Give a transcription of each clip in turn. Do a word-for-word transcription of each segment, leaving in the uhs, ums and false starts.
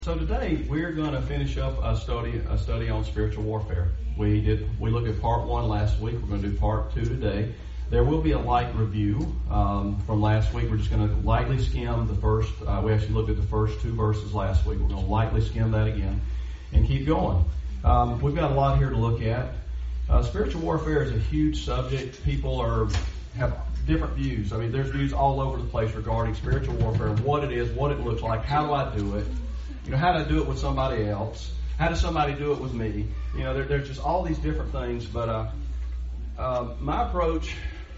So today we're going to finish up a study a study on spiritual warfare. We did we looked at part one last week. We're going to do part two today. There will be a light review um, from last week. We're just going to lightly skim the first. Uh, we actually looked at the first two verses last week. We're going to lightly skim that again and keep going. Um, we've got a lot here to look at. Uh, spiritual warfare is a huge subject. People are have different views. I mean, there's views all over the place regarding spiritual warfare, what it is, what it looks like, how do I do it. You know, how to do it with somebody else? How does somebody do it with me? You know, there, there's just all these different things. But uh, uh, my approach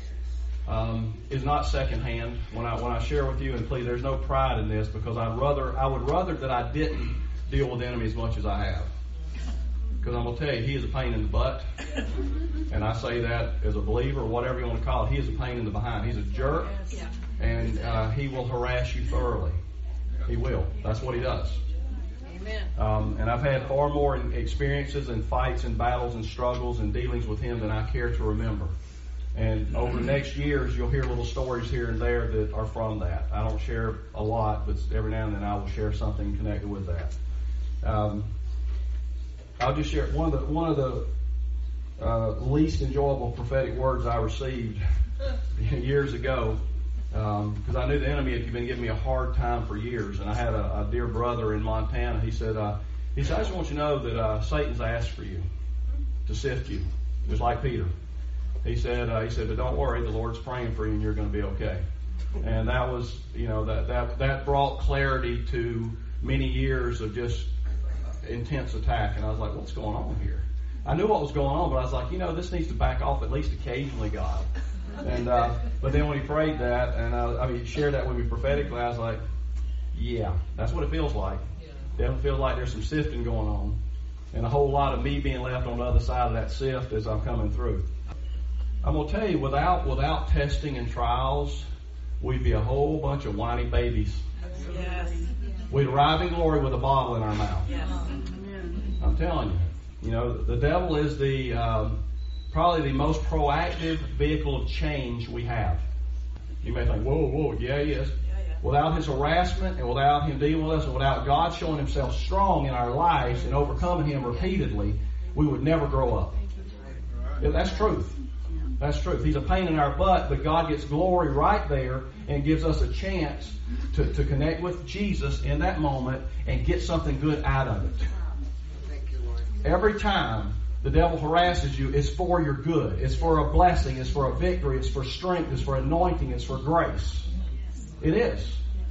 um, is not secondhand when I when I share with you. And please, there's no pride in this because I'd rather I would rather that I didn't deal with the enemy as much as I have. Because I'm gonna tell you, he is a pain in the butt, and I say that as a believer, whatever you want to call it. He is a pain in the behind. He's a jerk, and uh, he will harass you thoroughly. He will. That's what he does. Um, and I've had far more experiences and fights and battles and struggles and dealings with him than I care to remember. And over the next years, you'll hear little stories here and there that are from that. I don't share a lot, but every now and then I will share something connected with that. Um, I'll just share one of the one of the uh, least enjoyable prophetic words I received years ago. Because um, I knew the enemy had been giving me a hard time for years, and I had a, a dear brother in Montana. He said, uh, "He said I just want you to know that uh, Satan's asked for you to sift you, just like Peter." He said, uh, "He said, but don't worry, the Lord's praying for you, and you're going to be okay." And that was, you know, that that that brought clarity to many years of just intense attack. And I was like, "What's going on here?" I knew what was going on, but I was like, you know, this needs to back off at least occasionally, God. And uh, but then when he prayed that, and I, I mean, he shared that with me prophetically, I was like, yeah, that's what it feels like. Definitely feels like there's some sifting going on, and a whole lot of me being left on the other side of that sift as I'm coming through. I'm gonna tell you, without without testing and trials, we'd be a whole bunch of whiny babies. Yes. We'd arrive in glory with a bottle in our mouth. Yes. I'm telling you, you know, the devil is the um, probably the most proactive vehicle of change we have. You may think, whoa, whoa, yeah, he is. Yeah, yeah. Without his harassment and without him dealing with us and without God showing himself strong in our lives and overcoming him repeatedly, we would never grow up. Yeah, that's truth. That's truth. He's a pain in our butt, but God gets glory right there and gives us a chance to, to connect with Jesus in that moment and get something good out of it. Every time the devil harasses you, it's for your good. It's for a blessing. It's for a victory. It's for strength. It's for anointing. It's for grace. It is.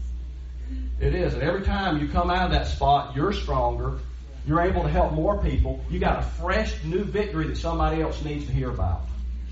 It is. And every time you come out of that spot, you're stronger. You're able to help more people. You got a fresh new victory that somebody else needs to hear about.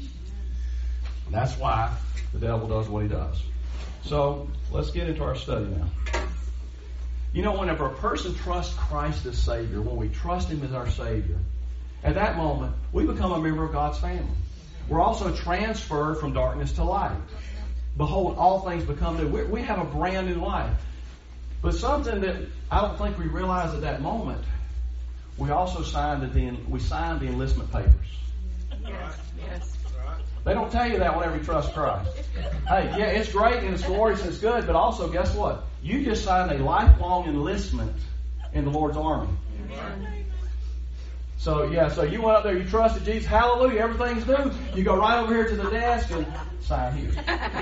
And that's why the devil does what he does. So let's get into our study now. You know, whenever a person trusts Christ as Savior, when we trust Him as our Savior, at that moment, we become a member of God's family. We're also transferred from darkness to light. Behold, all things become new. We, we have a brand new life. But something that I don't think we realize at that moment, we also signed the we signed the enlistment papers. Yes. Yes. They don't tell you that whenever you trust Christ. Hey, yeah, it's great and it's glorious and it's good, but also guess what? You just signed a lifelong enlistment in the Lord's army. Amen. So, yeah, so you went up there, you trusted Jesus, hallelujah, everything's new. You go right over here to the desk and sign here.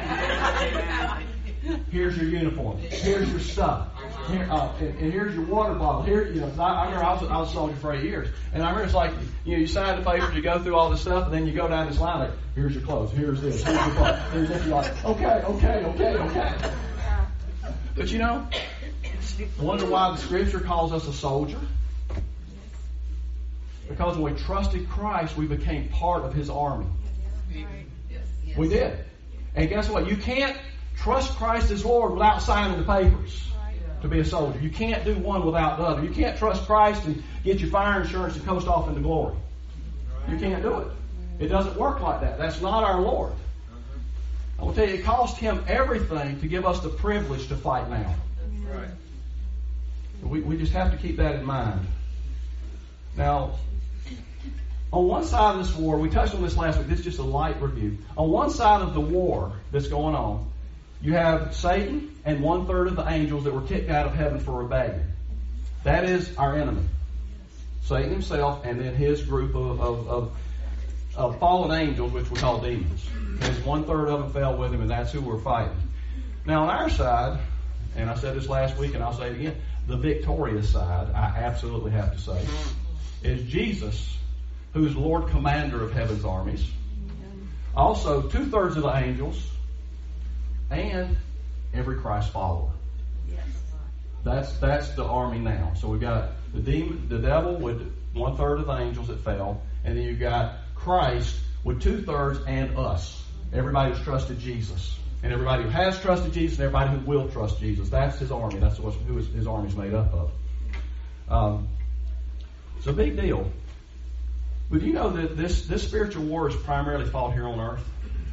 Here's your uniform. Here's your stuff. Here, uh, and, and here's your water bottle. Here, you know, I, I remember I was, I was a soldier for eight years. And I remember it's like, you know, you sign the papers, you go through all this stuff, and then you go down this line like, here's your clothes, here's this, here's your clothes, here's this. You're like, okay, okay, okay, okay. But you know, wonder why the Scripture calls us a soldier? Because when we trusted Christ, we became part of His army. We did. And guess what? You can't trust Christ as Lord without signing the papers to be a soldier. You can't do one without the other. You can't trust Christ and get your fire insurance and coast off into glory. You can't do it. It doesn't work like that. That's not our Lord. I will tell you, it cost Him everything to give us the privilege to fight now. We, we just have to keep that in mind. Now, on one side of this war, we touched on this last week, this is just a light review. On one side of the war that's going on, you have Satan and one third of the angels that were kicked out of heaven for rebellion. That is our enemy. Satan himself and then his group of, of, of, of fallen angels, which we call demons. There's one third of them fell with him, and that's who we're fighting. Now on our side, and I said this last week and I'll say it again, the victorious side, I absolutely have to say, is Jesus, who's Lord Commander of heaven's armies. Also, two-thirds of the angels, and every Christ follower. That's that's the army now. So we've got the demon, the devil with one-third of the angels that fell, and then you've got Christ with two-thirds and us. Everybody who's trusted Jesus. And everybody who has trusted Jesus and everybody who will trust Jesus. That's his army. That's what who his, his army is made up of. Um, it's a big deal. But you know that this, this spiritual war is primarily fought here on earth?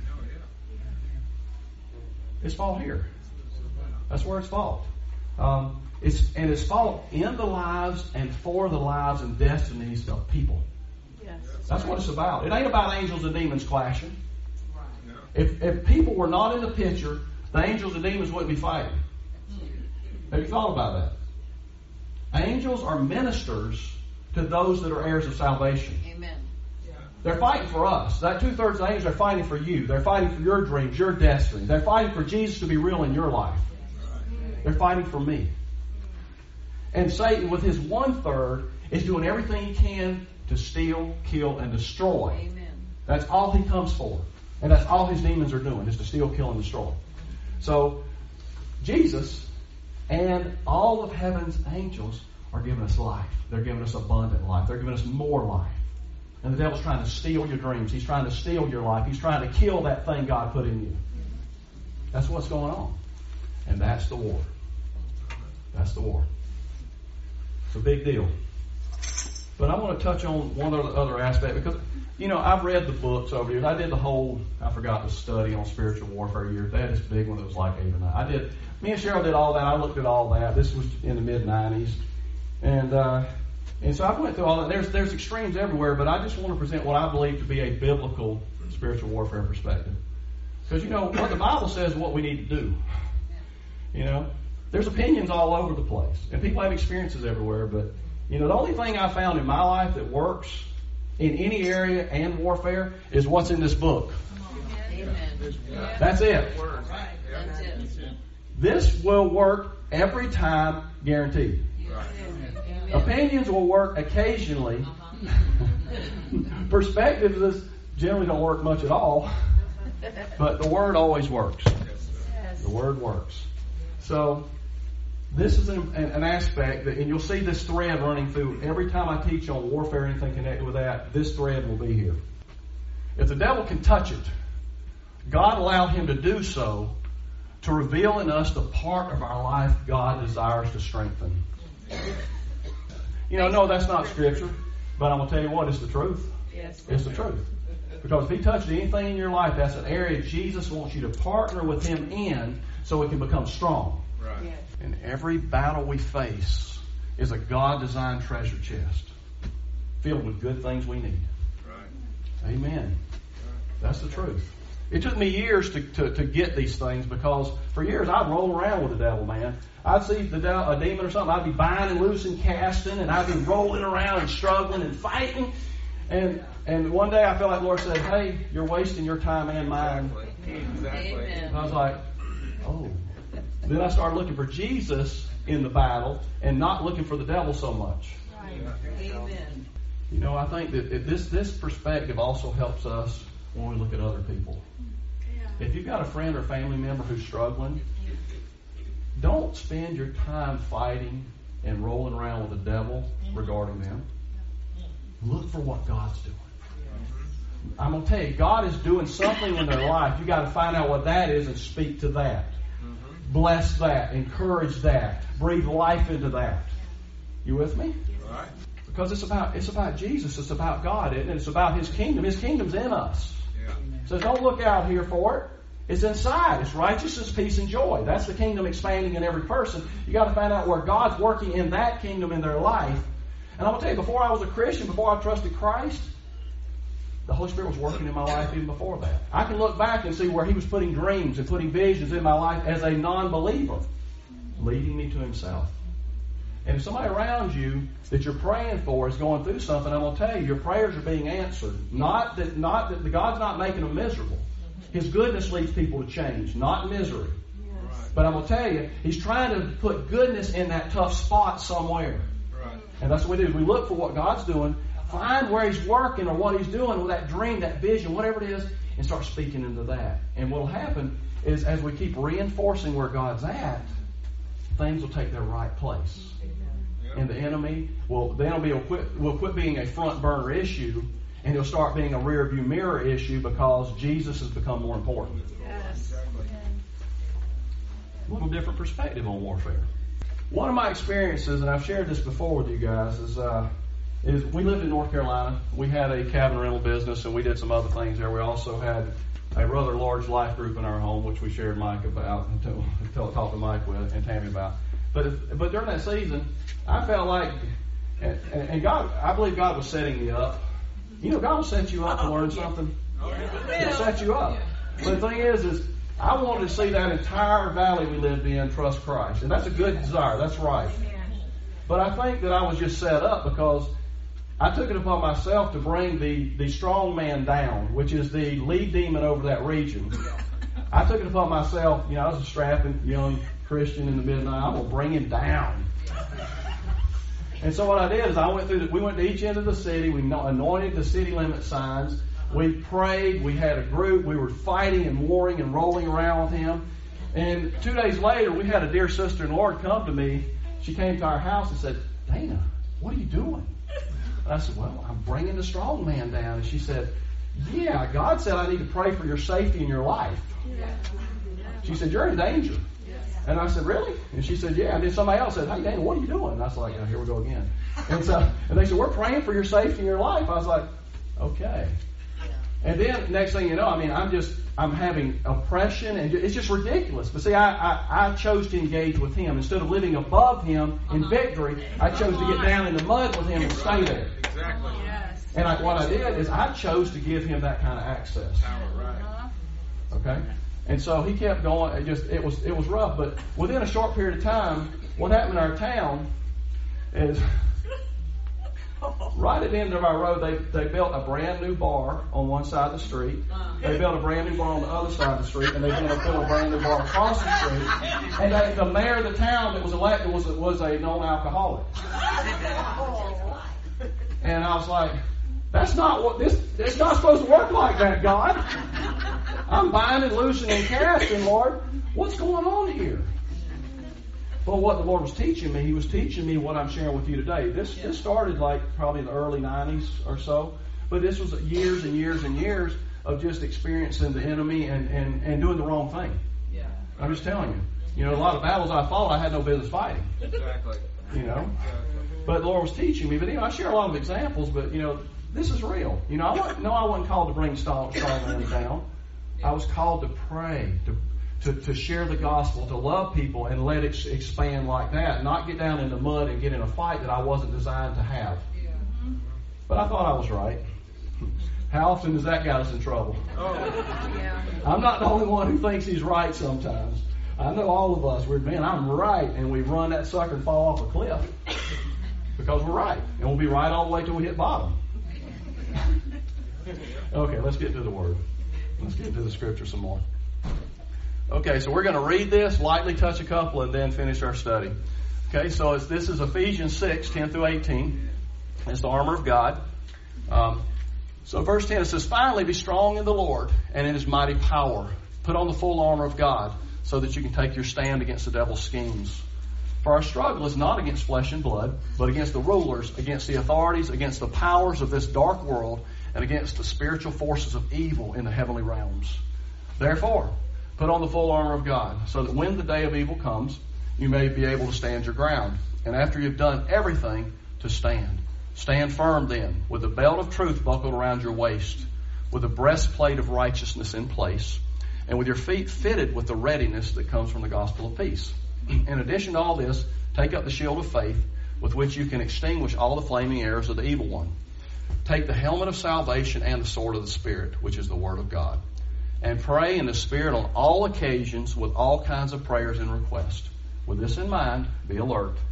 It's fought here. That's where it's fought. Um, it's, and it's fought in the lives and for the lives and destinies of people. Yes. That's what it's about. It ain't about angels and demons clashing. If, if people were not in the picture, the angels and demons wouldn't be fighting. Have you thought about that? Angels are ministers to those that are heirs of salvation. Amen. They're fighting for us. That two-thirds of the angels are fighting for you. They're fighting for your dreams, your destiny. They're fighting for Jesus to be real in your life. They're fighting for me. And Satan, with his one-third, is doing everything he can to steal, kill, and destroy. Amen. That's all he comes for. And that's all his demons are doing, is to steal, kill, and destroy. So, Jesus and all of heaven's angels are giving us life. They're giving us abundant life. They're giving us more life. And the devil's trying to steal your dreams. He's trying to steal your life. He's trying to kill that thing God put in you. That's what's going on. And that's the war. That's the war. It's a big deal. But I want to touch on one other, other aspect because, you know, I've read the books over the years. I did the whole, I forgot the study on spiritual warfare years. They had this big one that was like eight or nine. I did, me and Cheryl did all that. I looked at all that. This was in the mid nineties. And, uh, and so I went through all that. There's, there's extremes everywhere, but I just want to present what I believe to be a biblical spiritual warfare perspective. Because, you know, what the Bible says is what we need to do. You know, there's opinions all over the place. And people have experiences everywhere, but, you know, the only thing I found in my life that works in any area and warfare is what's in this book. Amen. That's it. That's it. This will work every time, guaranteed. Amen. Opinions will work occasionally. Perspectives generally don't work much at all. But the Word always works. The Word works. So, this is an, an aspect that, and you'll see this thread running through every time I teach on warfare or anything connected with that, this thread will be here. If the devil can touch it, God allowed him to do so to reveal in us the part of our life God desires to strengthen. You know, no, that's not Scripture, but I'm going to tell you what, it's the truth. Yes. It's the truth. Because if he touches anything in your life, that's an area Jesus wants you to partner with him in so it can become strong. Right. Yes. And every battle we face is a God-designed treasure chest filled with good things we need. Right. Amen. That's the truth. It took me years to, to, to get these things because for years I'd roll around with the devil, man. I'd see the de- a demon or something, I'd be binding, loosing, casting, and I'd be rolling around and struggling and fighting. And and one day I felt like the Lord said, hey, you're wasting your time and mine. Exactly. Amen. And I was like, oh. Then I started looking for Jesus in the battle and not looking for the devil so much. Right. Amen. You know, I think that it, this this perspective also helps us when we look at other people. If you've got a friend or family member who's struggling, don't spend your time fighting and rolling around with the devil regarding them. Look for what God's doing. I'm going to tell you, God is doing something in their life. You've got to find out what that is and speak to that. Bless that. Encourage that. Breathe life into that. You with me? Right. Because it's about it's about Jesus. It's about God, isn't it? It's about His kingdom. His kingdom's in us. Yeah. So don't look out here for it. It's inside. It's righteousness, peace, and joy. That's the kingdom expanding in every person. You got to find out where God's working in that kingdom in their life. And I'm going to tell you, before I was a Christian, before I trusted Christ, the Holy Spirit was working in my life even before that. I can look back and see where He was putting dreams and putting visions in my life as a non-believer, leading me to Himself. And if somebody around you that you're praying for is going through something, I'm going to tell you, your prayers are being answered. Not that, not that God's not making them miserable. His goodness leads people to change, not misery. Right. But I'm going to tell you, He's trying to put goodness in that tough spot somewhere. Right. And that's what we do. We look for what God's doing, find where He's working or what He's doing with that dream, that vision, whatever it is, and start speaking into that. And what will happen is as we keep reinforcing where God's at, things will take their right place. Yep. And the enemy will then will be will quit, will quit being a front burner issue, and it'll start being a rear view mirror issue because Jesus has become more important. Yes. Exactly. A little different perspective on warfare. One of my experiences, and I've shared this before with you guys, is uh, is we lived in North Carolina. We had a cabin rental business, and we did some other things there. We also had a rather large life group in our home, which we shared Mike about, until, until I talked to Mike with and Tammy about. But if, but during that season, I felt like, and, and God, I believe God was setting me up. You know, God will set you up to learn something. Oh, yeah. He'll set you up. But the thing is, is I wanted to see that entire valley we lived in trust Christ, and that's a good desire. That's right. But I think that I was just set up because I took it upon myself to bring the, the strong man down, which is the lead demon over that region. I took it upon myself, you know, I was a strapping young Christian in the midnight. I'm going to bring him down. And so what I did is I went through, the, we went to each end of the city. We anointed the city limit signs. We prayed. We had a group. We were fighting and warring and rolling around with him. And two days later, we had a dear sister in the Lord come to me. She came to our house and said, Dana, what are you doing? And I said, well, I'm bringing the strong man down. And she said, yeah, God said I need to pray for your safety in your life. She said, you're in danger. And I said, really? And she said, yeah. And then somebody else said, hey, Dana, what are you doing? And I was like, oh, here we go again. And so, and they said, we're praying for your safety in your life. I was like, okay. And then next thing you know, I mean, I'm just, I'm having oppression, and it's just ridiculous. But see, I, I, I chose to engage with him. Instead of living above him in uh-huh. victory, I chose to get down in the mud with him and stay there. Exactly. Yes. And I, what I did is I chose to give him that kind of access. Power, right. Okay? And so he kept going. It just, it was, it was rough. But within a short period of time, what happened in our town is right at the end of our road, they, they built a brand new bar on one side of the street. They built a brand new bar on the other side of the street, and they built a brand new bar across the street. And they, the mayor of the town that was elected was, was a known alcoholic. And I was like, that's not what this, it's not supposed to work like that, God. I'm binding, loosing, and casting, Lord. What's going on here? But what the Lord was teaching me, He was teaching me what I'm sharing with you today. This this started like probably in the early nineties or so. But this was years and years and years of just experiencing the enemy and, and, and doing the wrong thing. Yeah. I'm just telling you. You know, a lot of battles I fought, I had no business fighting. Exactly. You know. But the Lord was teaching me. But, you know, I share a lot of examples, but, you know, this is real. You know, I wasn't, no, I wasn't called to bring strong men down. I was called to pray, to To, to share the gospel, to love people, and let it expand like that. Not get down in the mud and get in a fight that I wasn't designed to have. Yeah. But I thought I was right. How often does that get us in trouble? Oh. Yeah. I'm not the only one who thinks he's right sometimes. I know all of us, we're, man, I'm right, and we run that sucker and fall off a cliff because we're right. And we'll be right all the way till we hit bottom. Okay, let's get to the Word. Let's get to the Scripture some more. Okay, so we're going to read this, lightly touch a couple, and then finish our study. Okay, so it's, this is Ephesians six, ten through eighteen. It's the armor of God. Um, so verse ten, it says, finally be strong in the Lord and in His mighty power. Put on the full armor of God so that you can take your stand against the devil's schemes. For our struggle is not against flesh and blood, but against the rulers, against the authorities, against the powers of this dark world, and against the spiritual forces of evil in the heavenly realms. Therefore, put on the full armor of God, so that when the day of evil comes, you may be able to stand your ground. And after you've done everything, to stand. Stand firm then, with the belt of truth buckled around your waist, with the breastplate of righteousness in place, and with your feet fitted with the readiness that comes from the gospel of peace. In addition to all this, take up the shield of faith, with which you can extinguish all the flaming arrows of the evil one. Take the helmet of salvation and the sword of the Spirit, which is the Word of God. And pray in the Spirit on all occasions with all kinds of prayers and requests. With this in mind, be alert.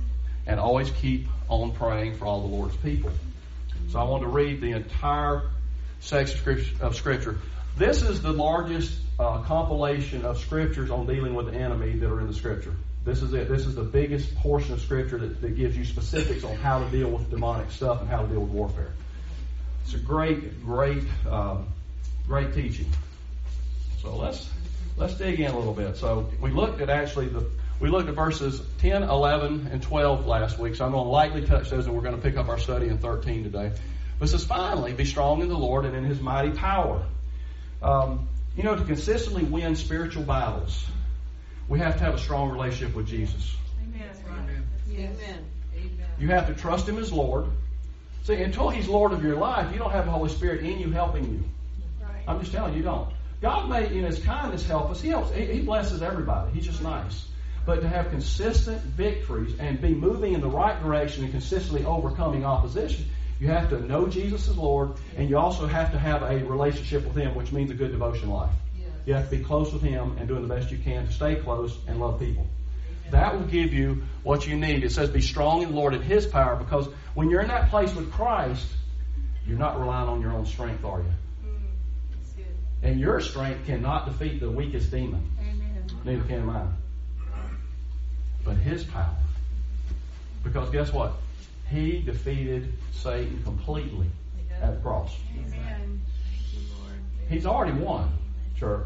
and always keep on praying for all the Lord's people. So I want to read the entire section of Scripture. This is the largest uh, compilation of Scriptures on dealing with the enemy that are in the Scripture. This is it. This is the biggest portion of Scripture that, that gives you specifics on how to deal with demonic stuff and how to deal with warfare. It's a great, great, um, great teaching. So let's let's dig in a little bit. So we looked at actually the we looked at verses ten, eleven, and twelve last week. So I'm going to lightly touch those, and we're going to pick up our study in thirteen today. But it says, finally, be strong in the Lord and in His mighty power. Um, you know, to consistently win spiritual battles, we have to have a strong relationship with Jesus. Amen. Amen. Amen. You have to trust Him as Lord. See, until He's Lord of your life, you don't have the Holy Spirit in you helping you. Right. I'm just telling you, you don't. God may, in His kindness, help us. He helps. He, he blesses everybody. He's just nice. But to have consistent victories and be moving in the right direction and consistently overcoming opposition, you have to know Jesus as Lord, and you also have to have a relationship with Him, which means a good devotion life. Yes. You have to be close with Him and doing the best you can to stay close and love people. That will give you what you need. It says be strong in the Lord and His power, because when you're in that place with Christ, you're not relying on your own strength, are you? Mm, that's good. And your strength cannot defeat the weakest demon. Amen. Neither can mine. But His power. Because guess what? He defeated Satan completely at the cross. Amen. Thank you, Lord. He's already won, church.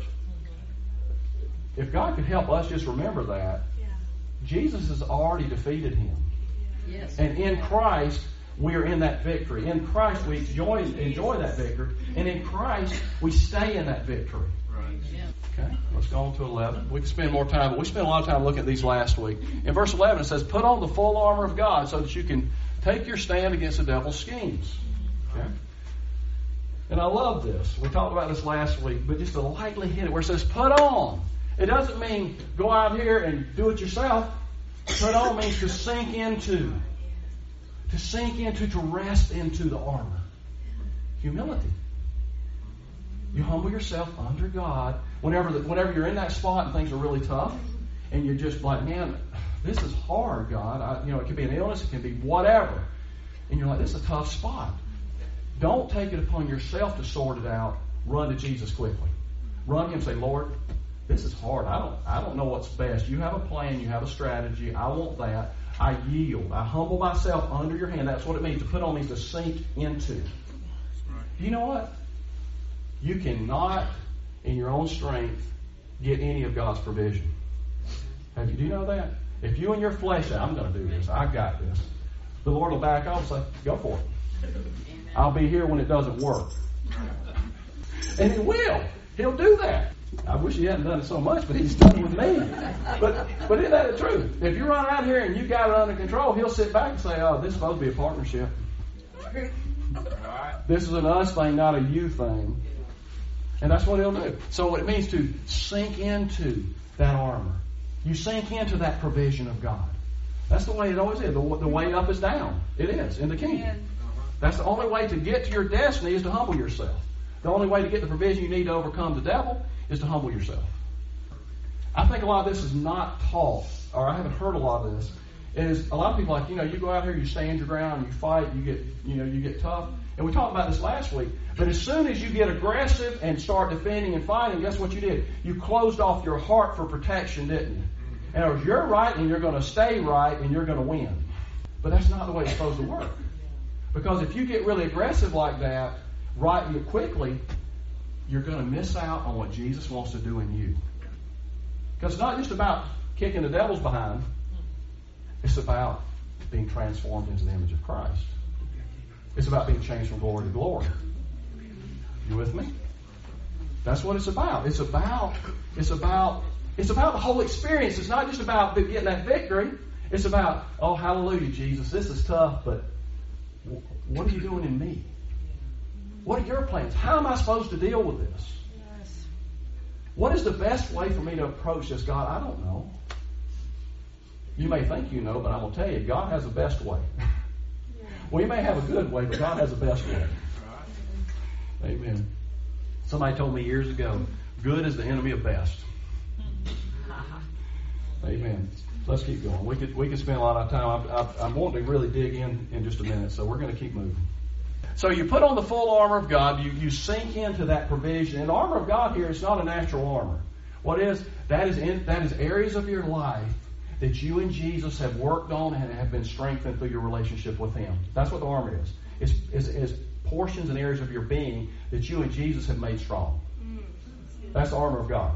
If God could help us just remember that, Jesus has already defeated him. Yes. And in Christ, we are in that victory. In Christ, we enjoy, enjoy that victory. And in Christ, we stay in that victory. Right. Okay, let's go on to eleven. We can spend more time, but we spent a lot of time looking at these last week. In verse eleven, it says, put on the full armor of God so that you can take your stand against the devil's schemes. Okay? And I love this. We talked about this last week, but just to lightly hit it where it says, put on. It doesn't mean go out here and do it yourself. Put on means to sink into. To sink into, to rest into the armor. Humility. You humble yourself under God whenever the, whenever you're in that spot and things are really tough, and you're just like, man, this is hard, God. I, you know, it could be an illness, it can be whatever, and you're like, this is a tough spot. Don't take it upon yourself to sort it out. Run to Jesus quickly. Run to Him and say, Lord, this is hard. I don't I don't know what's best. You have a plan. You have a strategy. I want that. I yield. I humble myself under your hand. That's what it means. To put on means to sink into. Do you know what? You cannot, in your own strength, get any of God's provision. Have you? Do you know that? If you in your flesh say, I'm going to do this. I got this. The Lord will back off and say, go for it. I'll be here when it doesn't work. And He will. He'll do that. I wish He hadn't done it so much, but He's done it with me. But but isn't that the truth? If you run out here and you got it under control, He'll sit back and say, oh, this is supposed to be a partnership. This is an us thing, not a you thing. And that's what He'll do. So what it means to sink into that armor. You sink into that provision of God. That's the way it always is. The, the way up is down. It is in the kingdom. That's the only way to get to your destiny is to humble yourself. The only way to get the provision you need to overcome the devil is to humble yourself. I think a lot of this is not taught, or I haven't heard a lot of this, is a lot of people like, you know, you go out here, you stand your ground, you fight, you get, you know, you get tough. And we talked about this last week. But as soon as you get aggressive and start defending and fighting, guess what you did? You closed off your heart for protection, didn't you? In other words, you're right and you're going to stay right and you're going to win. But that's not the way it's supposed to work. Because if you get really aggressive like that, right quickly, you're going to miss out on what Jesus wants to do in you. Because it's not just about kicking the devil's behind. It's about being transformed into the image of Christ. It's about being changed from glory to glory. You with me? That's what it's about. It's about, it's about, it's about the whole experience. It's not just about getting that victory. It's about, oh, hallelujah, Jesus, this is tough, but what are you doing in me? What are your plans? How am I supposed to deal with this? Yes. What is the best way for me to approach this? God, I don't know. You may think you know, but I'm going to tell you, God has the best way. We may have a good way, but God has the best way. Amen. Somebody told me years ago, good is the enemy of best. Amen. Let's keep going. We could we could spend a lot of time. I, I, I'm wanting to really dig in in just a minute, so we're going to keep moving. So you put on the full armor of God. You you sink into that provision. And the armor of God here is not a natural armor. What is that is in, that is areas of your life that you and Jesus have worked on and have been strengthened through your relationship with Him. That's what the armor is. It's, it's, it's portions and areas of your being that you and Jesus have made strong. That's the armor of God.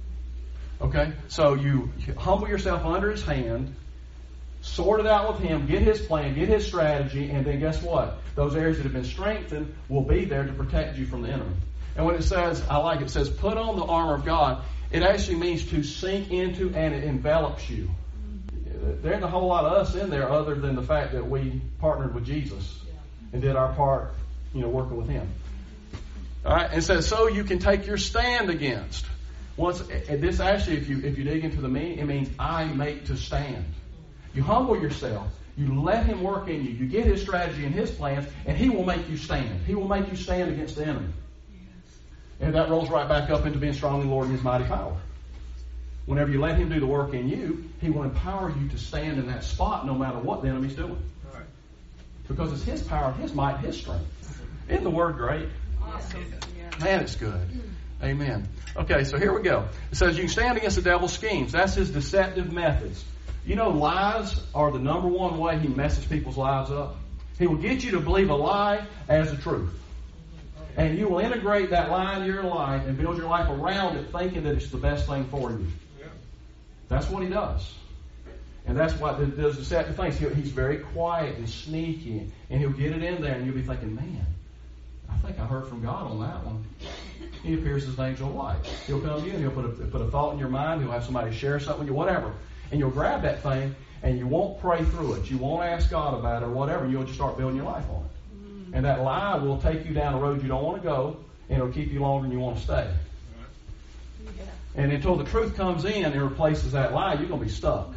Okay? So you humble yourself under His hand, sort it out with Him, get His plan, get His strategy, and then guess what? Those areas that have been strengthened will be there to protect you from the enemy. And when it says, I like it, it says, put on the armor of God, it actually means to sink into and it envelops you. There ain't a whole lot of us in there other than the fact that we partnered with Jesus and did our part, you know, working with Him. All right, and it says, so you can take your stand against. Once, and this actually, if you if you dig into the meaning, it means I make to stand. You humble yourself. You let Him work in you. You get His strategy and His plans, and He will make you stand. He will make you stand against the enemy. And that rolls right back up into being strong in the Lord and His mighty power. Whenever you let Him do the work in you, He will empower you to stand in that spot no matter what the enemy's doing. Right. Because it's His power, His might, His strength. Isn't the Word great? Awesome. Yeah. Man, it's good. Amen. Okay, so here we go. It says you can stand against the devil's schemes. That's his deceptive methods. You know, lies are the number one way he messes people's lives up. He will get you to believe a lie as a truth. And you will integrate that lie into your life and build your life around it thinking that it's the best thing for you. Yeah. That's what he does. And that's what those deceptive things. He's very quiet and sneaky. And he'll get it in there and you'll be thinking, man, I think I heard from God on that one. He appears as an angel of light. He'll come to you and he'll put a, put a thought in your mind. He'll have somebody share something with you, whatever. And you'll grab that thing and you won't pray through it. You won't ask God about it or whatever. You'll just start building your life on it. And that lie will take you down a road you don't want to go, and it'll keep you longer than you want to stay. Yeah. And until the truth comes in and replaces that lie, you're going to be stuck.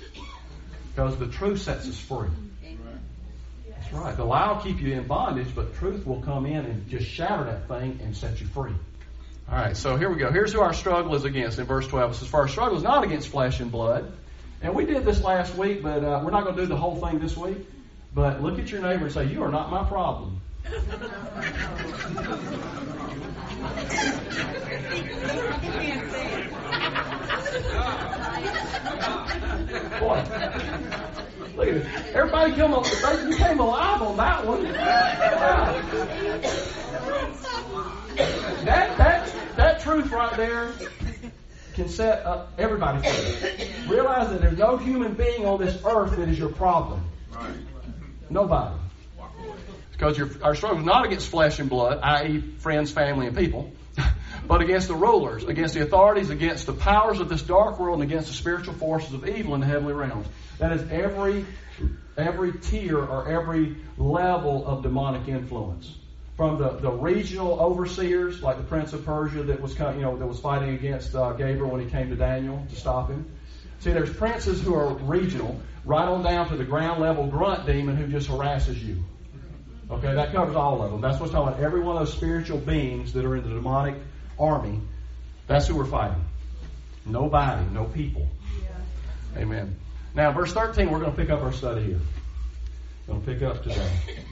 Because the truth sets us free. Amen. That's right. The lie will keep you in bondage, but truth will come in and just shatter that thing and set you free. All right, so here we go. Here's who our struggle is against. In verse twelve, it says, for our struggle is not against flesh and blood. And we did this last week, but uh, we're not going to do the whole thing this week. But look at your neighbor and say, you are not my problem. Boy, look at it. Everybody come, you came alive on that one. Wow. That, that, that truth right there can set up everybody free. Realize that there's no human being on this earth that is your problem. Right. Nobody. Because your, our struggle is not against flesh and blood, that is friends, family, and people, but against the rulers, against the authorities, against the powers of this dark world, and against the spiritual forces of evil in the heavenly realms. That is every every tier or every level of demonic influence. From the, the regional overseers, like the Prince of Persia that was you know that was fighting against uh, Gabriel when he came to Daniel to stop him. See, there's princes who are regional, right on down to the ground level grunt demon who just harasses you. Okay, that covers all of them. That's what's talking about. Every one of those spiritual beings that are in the demonic army, that's who we're fighting. Nobody, no people. Yeah. Amen. Now, verse thirteen, we're going to pick up our study here. We're going to pick up today.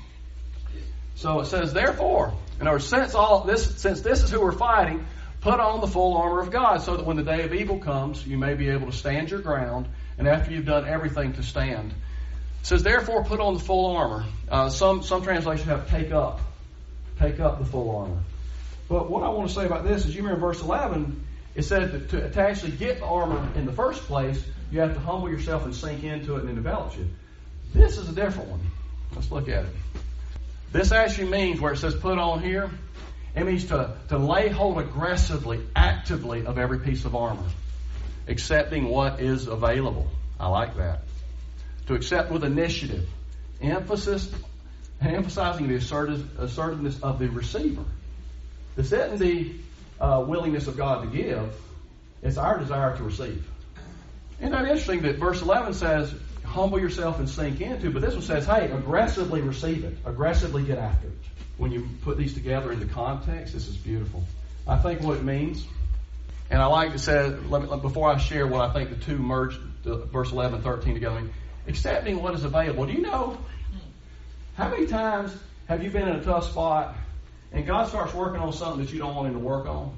So it says, therefore, in other words, since all this, since this is who we're fighting, put on the full armor of God, so that when the day of evil comes, you may be able to stand your ground, and after you've done everything to stand. It says, therefore, put on the full armor. Uh, some some translations have take up, take up the full armor. But what I want to say about this is, you remember verse eleven, it said that to, to actually get the armor in the first place, you have to humble yourself and sink into it, and it develops you. This is a different one. Let's look at it. This actually means, where it says put on here, it means to, to lay hold aggressively, actively of every piece of armor, accepting what is available. I like that. To accept with initiative, emphasis, and emphasizing the assertive, assertiveness of the receiver. This isn't the uh, willingness of God to give. It's our desire to receive. Isn't that interesting that verse eleven says, humble yourself and sink into, but this one says, hey, aggressively receive it. Aggressively get after it. When you put these together into context, this is beautiful. I think what it means And I like to say, let me, before I share what I think the two merge, the verse eleven and thirteen together, accepting what is available. Do you know, how many times have you been in a tough spot and God starts working on something that you don't want Him to work on?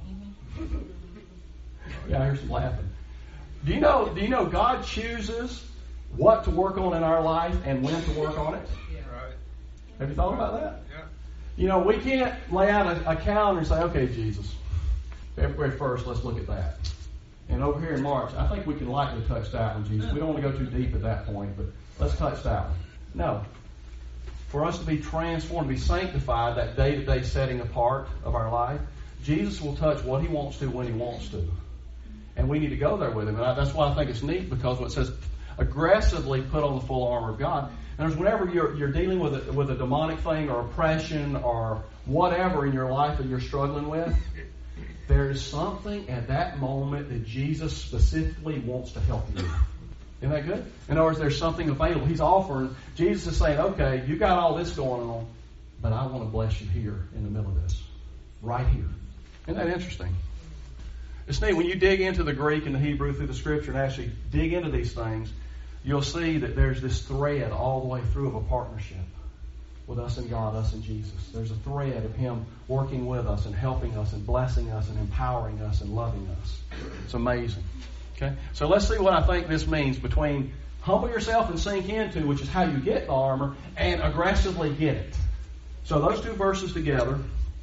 Yeah, I hear some laughing. Do you know, do you know God chooses what to work on in our life and when to work on it? Right. Have you thought about that? Yeah. You know, we can't lay out a, a calendar and say, okay, Jesus, February first, let's look at that. And over here in March, I think we can lightly touch that one, Jesus. We don't want to go too deep at that point, but let's touch that one. No. For us to be transformed, to be sanctified, that day-to-day setting apart of our life, Jesus will touch what He wants to when He wants to. And we need to go there with Him. And I, that's why I think it's neat, because when it says aggressively put on the full armor of God, and there's whenever you're, you're dealing with a, with a demonic thing or oppression or whatever in your life that you're struggling with, there is something at that moment that Jesus specifically wants to help you. Isn't that good? In other words, there's something available. He's offering. Jesus is saying, okay, you got all this going on, but I want to bless you here in the middle of this. Right here. Isn't that interesting? It's neat. When you dig into the Greek and the Hebrew through the Scripture and actually dig into these things, you'll see that there's this thread all the way through of a partnership with us and God, us and Jesus. There's a thread of Him working with us and helping us and blessing us and empowering us and loving us. It's amazing. Okay? So let's see what I think this means between humble yourself and sink into, which is how you get the armor, and aggressively get it. So those two verses together,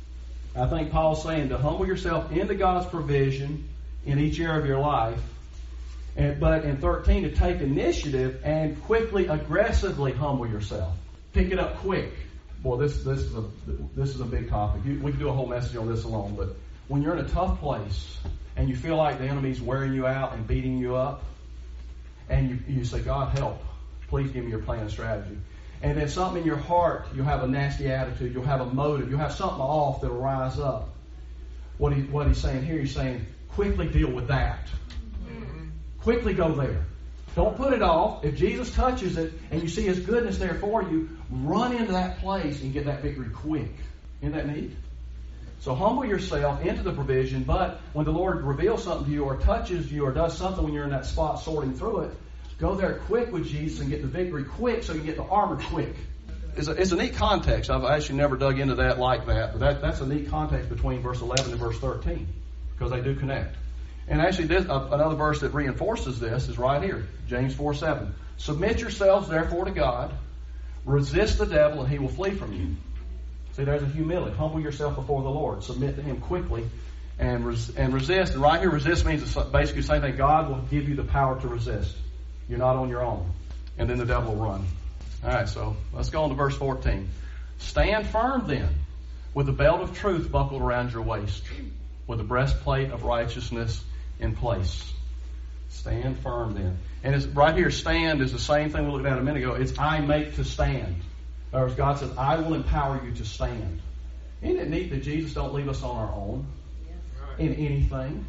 I think Paul's saying to humble yourself into God's provision in each area of your life. And, but in thirteen, to take initiative and quickly, aggressively humble yourself. Pick it up quick. Boy, this this is a this is a big topic. You, we could do a whole message on this alone. But when you're in a tough place and you feel like the enemy's wearing you out and beating you up, and you you say, God, help! Please give me your plan and strategy. And then something in your heart, you'll have a nasty attitude. You'll have a motive. You'll have something off that'll rise up. What he what he's saying here, he's saying, quickly deal with that. Mm-hmm. Quickly go there. Don't put it off. If Jesus touches it and you see His goodness there for you, run into that place and get that victory quick. Isn't that neat? So humble yourself into the provision, but when the Lord reveals something to you or touches you or does something when you're in that spot sorting through it, go there quick with Jesus and get the victory quick so you can get the armor quick. It's a, it's a neat context. I've actually never dug into that like that, but that, that's a neat context between verse eleven and verse thirteen, because they do connect. And actually, this, uh, another verse that reinforces this is right here, James four seven. Submit yourselves, therefore, to God. Resist the devil, and he will flee from you. See, there's a humility. Humble yourself before the Lord. Submit to Him quickly and res- and resist. And right here, resist means it's basically the same thing. God will give you the power to resist. You're not on your own. And then the devil will run. All right, so let's go on to verse fourteen. Stand firm then, with the belt of truth buckled around your waist, with the breastplate of righteousness in place. Stand firm then. And it's right here, stand is the same thing we looked at a minute ago. It's I make to stand. In other words, God says, I will empower you to stand. Isn't it neat that Jesus don't leave us on our own in anything?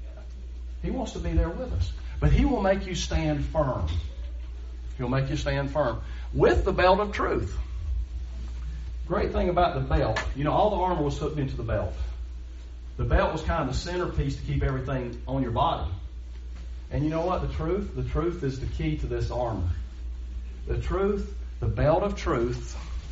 He wants to be there with us. But He will make you stand firm. He'll make you stand firm with the belt of truth. Great thing about the belt, you know, all the armor was hooked into the belt. The belt was kind of the centerpiece to keep everything on your body. And you know what? The truth, the truth is the key to this armor. The truth, the belt of truth.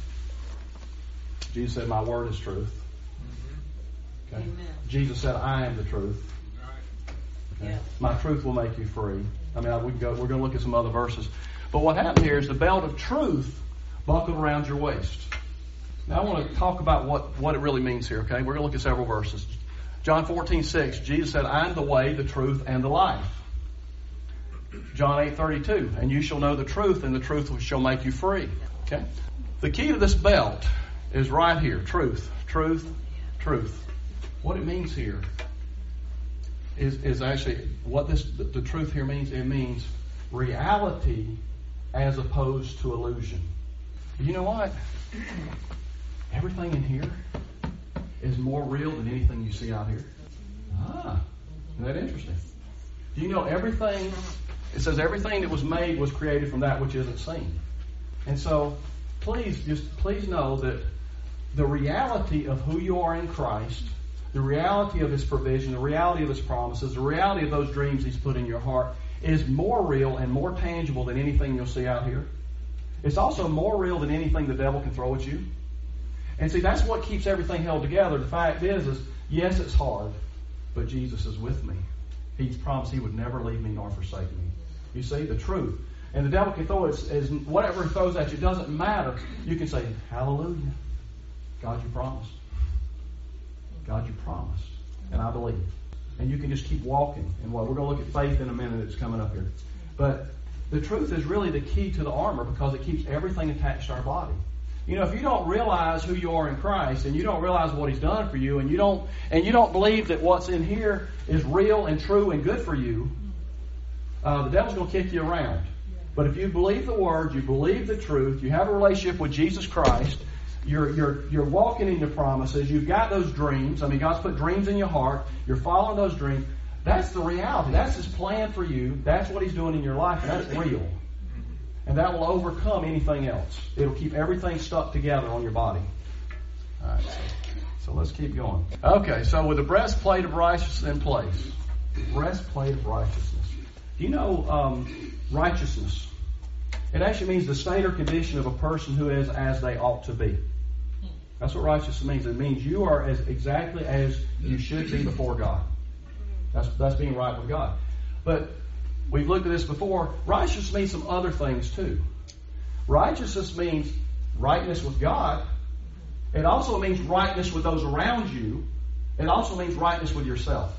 Jesus said, my word is truth. Okay. Amen. Jesus said, I am the truth. Okay. Yeah. My truth will make you free. I mean, we can go, we're going to look at some other verses. But what happened here is the belt of truth buckled around your waist. Now I want to talk about what, what it really means here, okay? We're going to look at several verses. John fourteen six, Jesus said, I am the way, the truth, and the life. John eight thirty-two, and you shall know the truth, and the truth shall make you free. Okay? The key to this belt is right here. Truth, truth, truth. What it means here is, is actually, what this the, the truth here means, it means reality as opposed to illusion. You know what? Everything in here is more real than anything you see out here. Ah, isn't that interesting? Do you know everything, it says everything that was made was created from that which isn't seen. And so, please, just please know that the reality of who you are in Christ the reality of His provision, the reality of His promises, the reality of those dreams He's put in your heart is more real and more tangible than anything you'll see out here. It's also more real than anything the devil can throw at you. And see, that's what keeps everything held together. The fact is, is yes, it's hard, but Jesus is with me. He's promised He would never leave me nor forsake me. You see, the truth. And the devil can throw it as whatever he throws at you. It doesn't matter. You can say, hallelujah. God, you promised. God, you promised. And I believe. And you can just keep walking. And what we're going to look at faith in a minute. It's coming up here. But the truth is really the key to the armor because it keeps everything attached to our body. You know, if you don't realize who you are in Christ and you don't realize what He's done for you and you don't and you don't believe that what's in here is real and true and good for you, uh, the devil's going to kick you around. But if you believe the Word, you believe the truth, you have a relationship with Jesus Christ, you're you're you're walking in your promises, you've got those dreams. I mean, God's put dreams in your heart. You're following those dreams. That's the reality. That's His plan for you. That's what He's doing in your life, and that's real. And that will overcome anything else. It'll keep everything stuck together on your body. All right, so, so let's keep going. Okay, so with the breastplate of righteousness in place. Breastplate of righteousness. Do you know um, righteousness? It actually means the state or condition of a person who is as they ought to be. That's what righteousness means. It means you are as exactly as you should be before God. That's that's being right with God. But we've looked at this before. Righteousness means some other things too. Righteousness means rightness with God. It also means rightness with those around you. It also means rightness with yourself.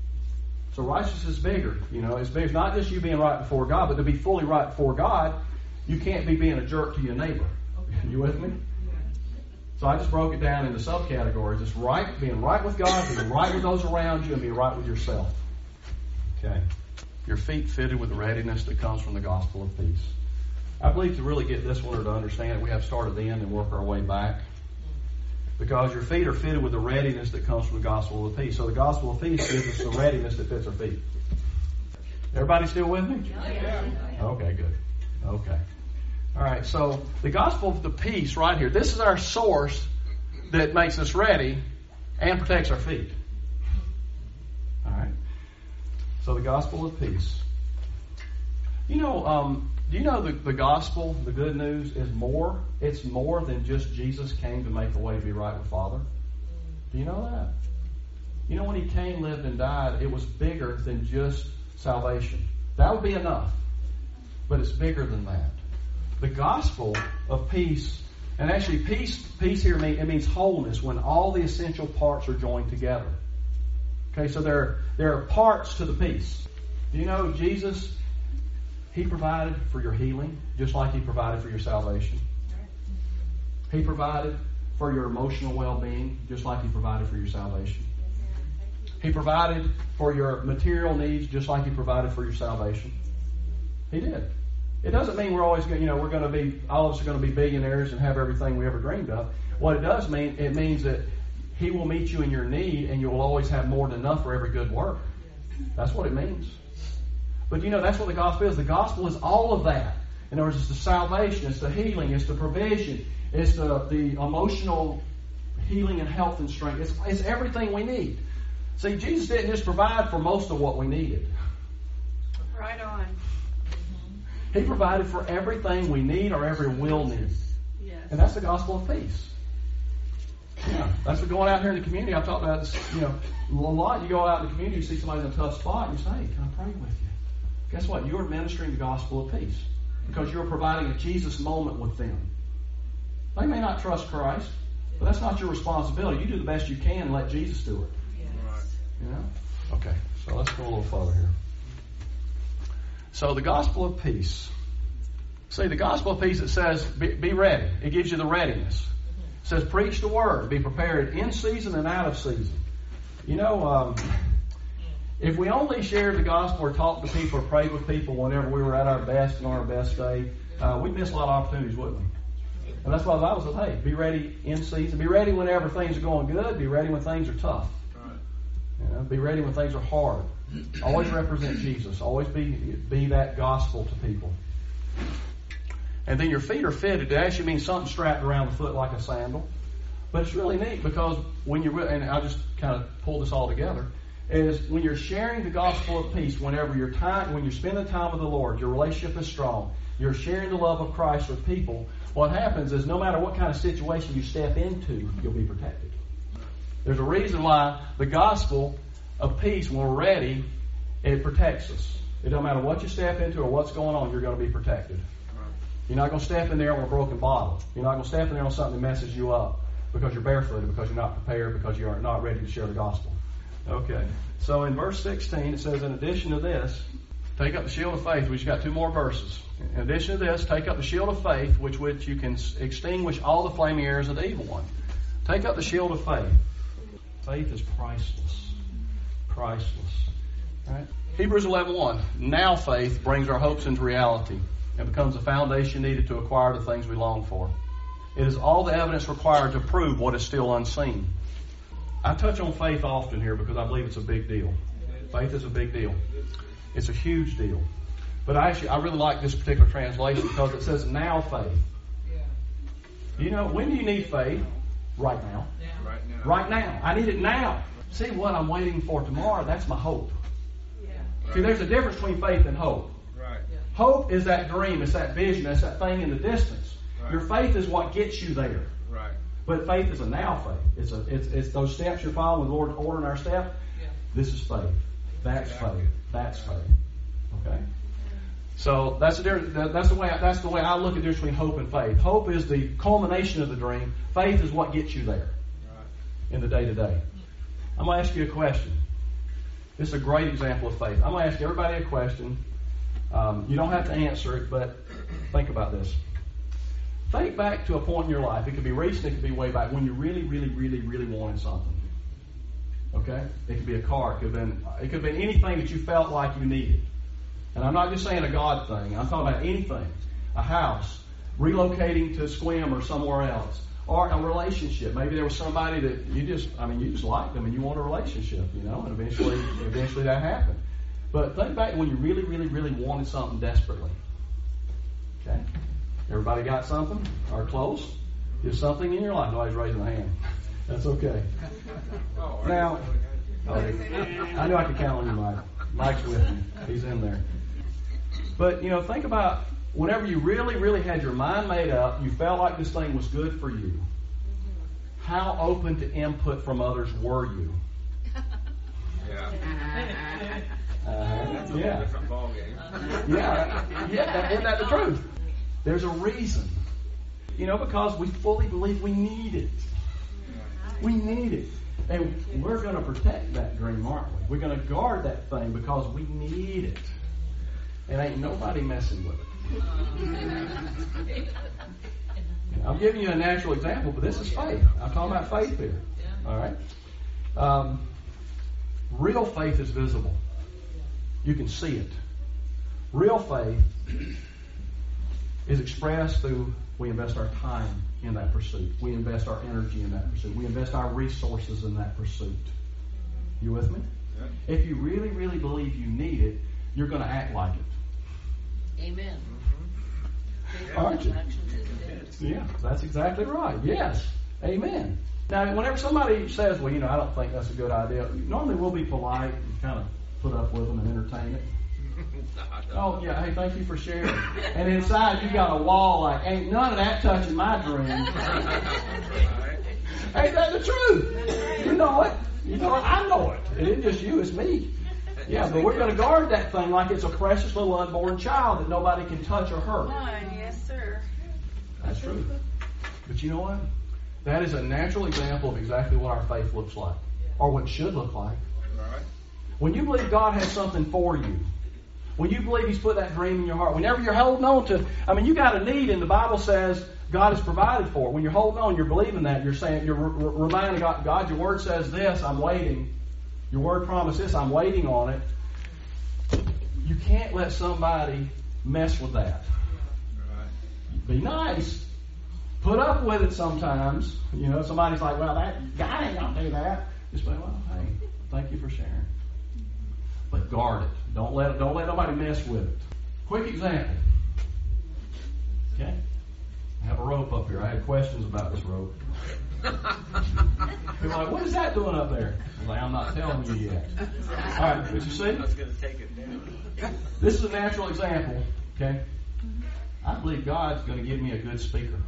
So righteousness is bigger. You know, it's big. It's not just you being right before God, but to be fully right before God, you can't be being a jerk to your neighbor. You with me? So I just broke it down into subcategories. It's right, being right with God, being right with those around you, and being right with yourself. Okay. Your feet fitted with the readiness that comes from the gospel of peace. I believe to really get this one or to understand it, we have to start at the end and work our way back. Because your feet are fitted with the readiness that comes from the gospel of peace. So the gospel of peace gives us the readiness that fits our feet. Everybody still with me? Yeah. Okay, good. Okay. All right, so the gospel of the peace right here. This is our source that makes us ready and protects our feet. All right. So the gospel of peace. You know, um, do you know the, the gospel, the good news, is more? It's more than just Jesus came to make a way to be right with Father. Do you know that? You know, when He came, lived, and died, it was bigger than just salvation. That would be enough. But it's bigger than that. The gospel of peace, and actually peace peace here means, it means wholeness, when all the essential parts are joined together. Okay, so there, there are parts to the peace. Do you know Jesus, He provided for your healing, just like He provided for your salvation. He provided for your emotional well-being, just like He provided for your salvation. He provided for your material needs, just like He provided for your salvation. He did. It doesn't mean we're always going, you know, we're going to be, all of us are going to be billionaires and have everything we ever dreamed of. What it does mean, it means that He will meet you in your need, and you will always have more than enough for every good work. That's what it means. But you know, that's what the gospel is. The gospel is all of that. In other words, it's the salvation, it's the healing, it's the provision, it's the, the emotional healing and health and strength. It's, it's everything we need. See, Jesus didn't just provide for most of what we needed. Right on. He provided for everything we need or every will need. Yes. And that's the gospel of peace. Yeah, that's what going out here in the community. I've talked about this, you know, a lot. You go out in the community, you see somebody in a tough spot, and you say, hey, can I pray with you? Guess what? You're administering the gospel of peace because you're providing a Jesus moment with them. They may not trust Christ, but that's not your responsibility. You do the best you can and let Jesus do it. Right. You know? Okay, so let's go a little further here. So the gospel of peace. See, the gospel of peace, it says, be, be ready. It gives you the readiness. It says, preach the word. Be prepared in season and out of season. You know, um, if we only shared the gospel or talked to people or prayed with people whenever we were at our best and on our best day, uh, we'd miss a lot of opportunities, wouldn't we? And that's why the Bible says, hey, be ready in season. Be ready whenever things are going good. Be ready when things are tough. You know, be ready when things are hard. Always represent Jesus. Always be be that gospel to people. And then your feet are fitted. It actually means something strapped around the foot like a sandal. But it's really neat because when you're, and I'll just kind of pull this all together, is when you're sharing the gospel of peace, whenever you're time, when you're spending time with the Lord, your relationship is strong, you're sharing the love of Christ with people, what happens is no matter what kind of situation you step into, you'll be protected. There's a reason why the gospel of peace, when we're ready, it protects us. It don't matter what you step into or what's going on, you're going to be protected. You're not going to step in there on a broken bottle. You're not going to step in there on something that messes you up because you're barefooted, because you're not prepared, because you are not ready to share the gospel. Okay. So in verse sixteen, it says, in addition to this, take up the shield of faith. We've got two more verses. In addition to this, take up the shield of faith, which which you can extinguish all the flaming arrows of the evil one. Take up the shield of faith. Faith is priceless. Priceless. All right? Hebrews eleven one. Now faith brings our hopes into reality and becomes the foundation needed to acquire the things we long for. It is all the evidence required to prove what is still unseen. I touch on faith often here because I believe it's a big deal. Faith is a big deal. It's a huge deal. But I actually, I really like this particular translation because it says now faith. You know, when do you need faith? Right now. Right now. Right now. I need it now. See what I'm waiting for tomorrow? That's my hope. See, there's a difference between faith and hope. Right. Hope is that dream, it's that vision, it's that thing in the distance. Right. Your faith is what gets you there. Right. But faith is a now faith. It's a it's it's those steps you're following, the Lord's ordering our step. Yeah. This is faith. That's Exactly. faith. That's faith. Okay. So that's the difference- that's the way I, that's the way I look at the difference between hope and faith. Hope is the culmination of the dream. Faith is what gets you there Right. in the day to day. I'm going to ask you a question. This is a great example of faith. I'm going to ask everybody a question. Um, you don't have to answer it, but think about this. Think back to a point in your life. It could be recent, it could be way back, when you really, really, really, really wanted something. Okay? It could be a car. It could have been, it could have been anything that you felt like you needed. And I'm not just saying a God thing. I'm talking about anything. A house, relocating to Sequim or somewhere else, or a relationship. Maybe there was somebody that you just, I mean, you just liked them and you want a relationship, you know, and eventually, eventually that happened. But think back when you really, really, really wanted something desperately. Okay? Everybody got something? Or close? There's something in your life. Nobody's raising a hand. That's okay. Oh, Now, I knew I could count on you, Mike. Mike's with me. He's in there. But, you know, think about whenever you really, really had your mind made up, you felt like this thing was good for you. How open to input from others were you? Yeah. Uh, That's a yeah. different ball game. Yeah. Yeah. Isn't that the truth? There's a reason. You know, because we fully believe we need it. We need it. And we're going to protect that dream, aren't we? We're going to guard that thing because we need it. And ain't nobody messing with it. I'm giving you a natural example, but this is faith. I'm talking about faith here. All right? Um, real faith is visible. You can see it. Real faith is expressed through we invest our time in that pursuit. We invest our energy in that pursuit. We invest our resources in that pursuit. You with me? Yeah. If you really, really believe you need it, you're going to act like it. Amen. Aren't you? Yeah, that's exactly right. Yes. Amen. Now, whenever somebody says, well, you know, I don't think that's a good idea, normally we'll be polite and kind of put up with them and entertain it. Oh, yeah, hey, thank you for sharing. And inside you got a wall like, ain't none of that touching my dream. Ain't that the truth? You know it. You know it. I know it. It ain't just you, it's me. Yeah, but we're going to guard that thing like it's a precious little unborn child that nobody can touch or hurt. One, yes, sir. That's true. But you know what? That is a natural example of exactly what our faith looks like, or what it should look like. Right. When you believe God has something for you, when you believe He's put that dream in your heart, whenever you're holding on to, I mean, you got a need, and the Bible says God has provided for it. When you're holding on, you're believing that. You're saying, you're re- re- reminding God, God, your word says this, I'm waiting. Your word promised this, I'm waiting on it. You can't let somebody mess with that. Right. Be nice. Put up with it sometimes. You know, somebody's like, well, that guy ain't gonna do that. Just say, well, hey, thank you for sharing. But guard it. Don't let don't let nobody mess with it. Quick example. Okay? I have a rope up here. I had questions about this rope. People are like, what is that doing up there? I was like, I'm not telling you yet. All right, but you see? I was going to take it down. This is a natural example, okay? I believe God's going to give me a good speaker.